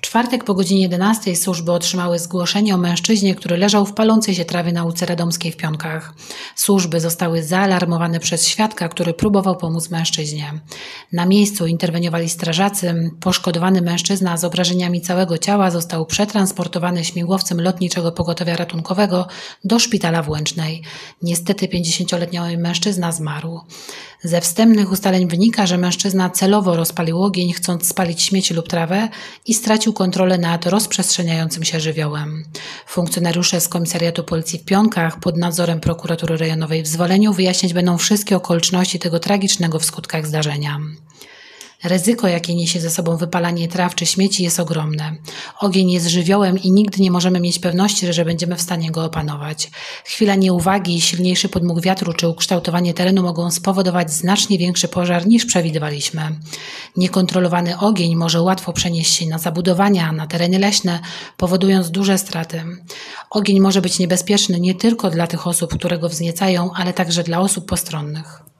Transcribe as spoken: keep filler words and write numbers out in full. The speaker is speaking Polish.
czwartek po godzinie jedenastej służby otrzymały zgłoszenie o mężczyźnie, który leżał w palącej się trawie na ulicy Radomskiej w Pionkach. Służby zostały zaalarmowane przez świadka, który próbował pomóc mężczyźnie. Na miejscu interweniowali strażacy. Poszkodowany mężczyzna z obrażeniami całego ciała został przetransportowany śmigłowcem Lotniczego Pogotowia Ratunkowego do szpitala w Łęcznej. Niestety pięćdziesięcioletni mężczyzna zmarł. Ze wstępnych ustaleń wynika, że mężczyzna celowo rozpalił ogień, chcąc spalić śmieci lub trawę i stracił kontrolę nad rozprzestrzeniającym się żywiołem. Funkcjonariusze z Komisariatu Policji w Pionkach pod nadzorem Prokuratury Rejonowej w Zwoleniu wyjaśniać będą wszystkie okoliczności tego tragicznego w skutkach zdarzenia. Ryzyko, jakie niesie ze sobą wypalanie traw czy śmieci, jest ogromne. Ogień jest żywiołem i nigdy nie możemy mieć pewności, że będziemy w stanie go opanować. Chwila nieuwagi, silniejszy podmuch wiatru czy ukształtowanie terenu mogą spowodować znacznie większy pożar niż przewidywaliśmy. Niekontrolowany ogień może łatwo przenieść się na zabudowania, na tereny leśne, powodując duże straty. Ogień może być niebezpieczny nie tylko dla tych osób, które go wzniecają, ale także dla osób postronnych.